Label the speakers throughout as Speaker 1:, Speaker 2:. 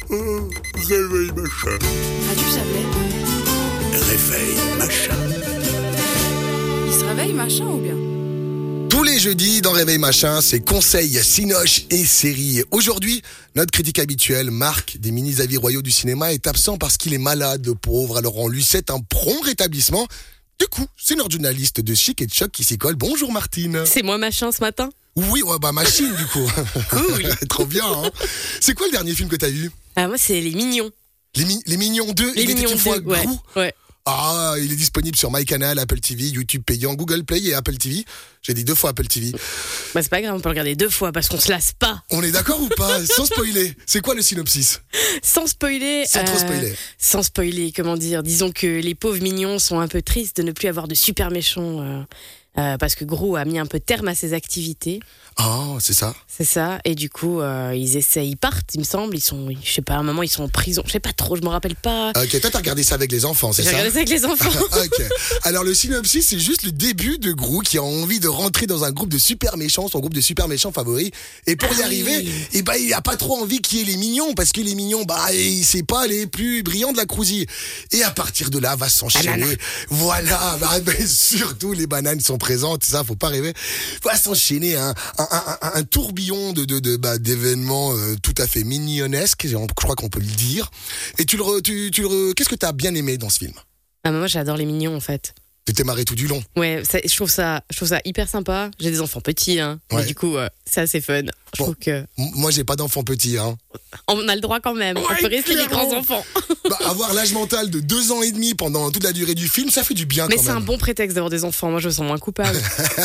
Speaker 1: Réveil machin.
Speaker 2: Radio Chablais.
Speaker 1: Réveil machin.
Speaker 2: Il se réveille machin ou bien?
Speaker 3: Tous les jeudis dans Réveil Machin, c'est conseils, cinoches et séries. Aujourd'hui, notre critique habituel, Marc, des mini-avis royaux du cinéma, est absent parce qu'il est malade, le pauvre. Alors on lui souhaite un prompt rétablissement. Du coup, c'est notre journaliste de Chic et de Choc qui s'y colle. Bonjour Martine.
Speaker 4: C'est moi machin ce matin.
Speaker 3: Oui, ouais, machine du coup.
Speaker 4: Cool.
Speaker 3: Trop bien, hein. C'est quoi le dernier film que t'as vu?
Speaker 4: Ah, moi c'est Les Mignons.
Speaker 3: Les Mignons 2,
Speaker 4: Les
Speaker 3: il était
Speaker 4: Mignons
Speaker 3: une fois
Speaker 4: 2, ouais.
Speaker 3: Grou.
Speaker 4: Ouais.
Speaker 3: Ah, il est disponible sur MyCanal, Apple TV, YouTube payant, Google Play et Apple TV. J'ai dit 2 fois Apple TV.
Speaker 4: Bah c'est pas grave, on peut le regarder 2 fois parce qu'on se lasse pas.
Speaker 3: On est d'accord ou pas? Sans spoiler. C'est quoi le synopsis?
Speaker 4: Sans spoiler.
Speaker 3: Sans trop spoiler.
Speaker 4: Sans spoiler, comment dire. Disons que les pauvres mignons sont un peu tristes de ne plus avoir de super méchants. Parce que Gros a mis un peu terme à ses activités.
Speaker 3: Oh, c'est ça.
Speaker 4: C'est ça. Et du coup, ils partent, il me semble. Ils sont, je sais pas, à un moment, ils sont en prison. Je sais pas trop, je me rappelle pas.
Speaker 3: Ok, toi t'as regardé ça avec les enfants, c'est
Speaker 4: J'ai
Speaker 3: ça?
Speaker 4: regardé ça avec les enfants.
Speaker 3: Ok. Alors le synopsis, c'est juste le début de Gru qui a envie de rentrer dans un groupe de super méchants, son groupe de super méchants favoris. Et pour y arriver,
Speaker 4: oui.
Speaker 3: il a pas trop envie qu'il y ait les mignons, parce que les mignons, c'est pas les plus brillants de la crousille. Et à partir de là, va s'enchaîner. Voilà, surtout les bananes sont présentes, ça, faut pas rêver. Va s'enchaîner un tourbillon d'événements tout à fait mignonnesques, je crois qu'on peut le dire. Et qu'est-ce que t'as bien aimé dans ce film?
Speaker 4: Ah, moi j'adore les mignons en fait.
Speaker 3: Tu t'es marré tout du long.
Speaker 4: Ouais, je trouve ça hyper sympa. J'ai des enfants petits, hein.
Speaker 3: Ouais.
Speaker 4: Mais du coup, c'est assez fun. Je trouve que
Speaker 3: Moi, j'ai pas d'enfants petits, hein.
Speaker 4: on a le droit quand même.
Speaker 3: Ouais,
Speaker 4: on peut rester les
Speaker 3: clairement.
Speaker 4: grands enfants.
Speaker 3: Avoir l'âge mental de 2 ans et demi pendant toute la durée du film, ça fait du bien
Speaker 4: Mais
Speaker 3: quand
Speaker 4: c'est un
Speaker 3: même.
Speaker 4: bon prétexte d'avoir des enfants. Moi, je me sens moins coupable.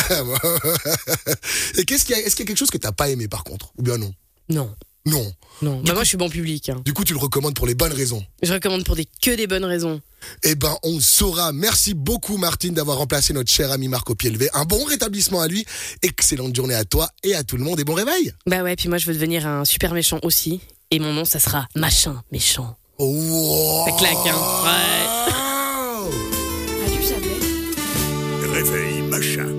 Speaker 3: Et est-ce qu'il y a quelque chose que t'as pas aimé par contre? Ou bien non?
Speaker 4: Non.
Speaker 3: Non.
Speaker 4: Bah, moi, je suis bon public. Hein.
Speaker 3: Du coup, tu le recommandes pour les bonnes raisons.
Speaker 4: Je recommande pour que des bonnes raisons.
Speaker 3: Eh ben, on saura. Merci beaucoup, Martine, d'avoir remplacé notre cher ami Marc au pied levé. Un bon rétablissement à lui. Excellente journée à toi et à tout le monde et bon réveil.
Speaker 4: Bah ouais, puis moi, je veux devenir un super méchant aussi. Et mon nom, ça sera Machin Méchant.
Speaker 3: Oh.
Speaker 4: Ça claque, hein. Ouais.
Speaker 2: Radio Chablais.
Speaker 1: Réveil machin.